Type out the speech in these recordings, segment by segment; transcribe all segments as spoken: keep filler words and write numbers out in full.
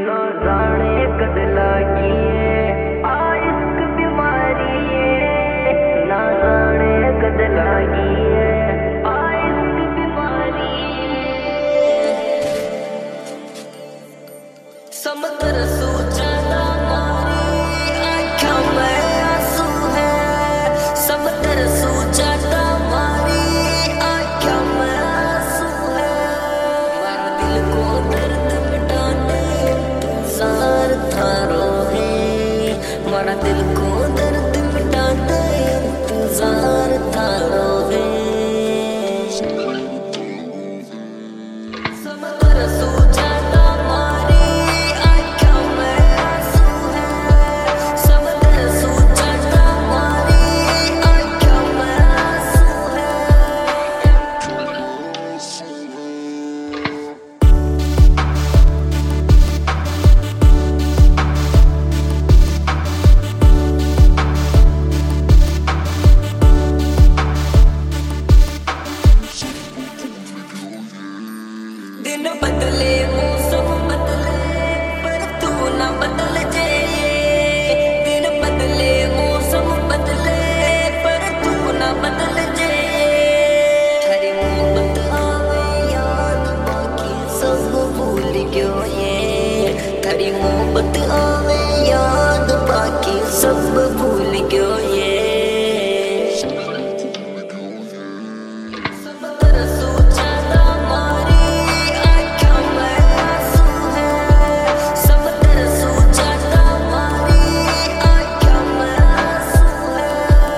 ना जाने कद लागी है आ इश्क बीमारी है, ना जाने कद लागी है आ इश्क बीमारी है। समुद्र सोचा ना मारी आँखों में आंसू है, समुद्र सोचा ना मारी आँखों में आंसू है। मारा दिल को दर्द मिटाने इंतजार थारो है, मारा दिल को दर्द मिटाने इंतजार थारो है। समुद्र सोचा ना मारी आँखों में आंसू है, समुद्र सोचा ना मारी आँखों में आंसू है। दिन बदले मौसम बदले पर तू ना बदल जाए, दिन बदले मौसम बदले पर तू ना बदल जाए। थारी मोहब्बत आवे याद बाकी सब भूल गयो ये, थारी मोहब्बत आवे याद बाकी सब भूल गयो ये। समुद्र सोचा ना मारी आँखों में आंसू है, समुद्र सोचा ना मारी आँखों में आंसू है।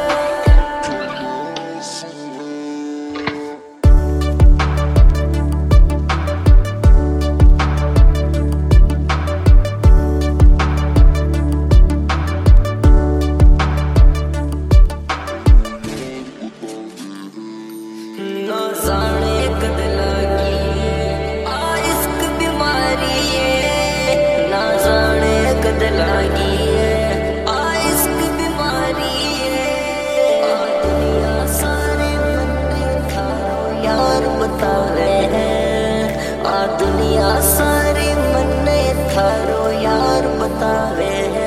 ना जाने कद लागी आ इश्क बीमारी है, ना जाने कद लागी है आ इश्क बीमारी है। आ दुनिया सारे मन्ने थारो यार बतावे है, आ दुनिया सारे मन्ने थारो यार बतावे है।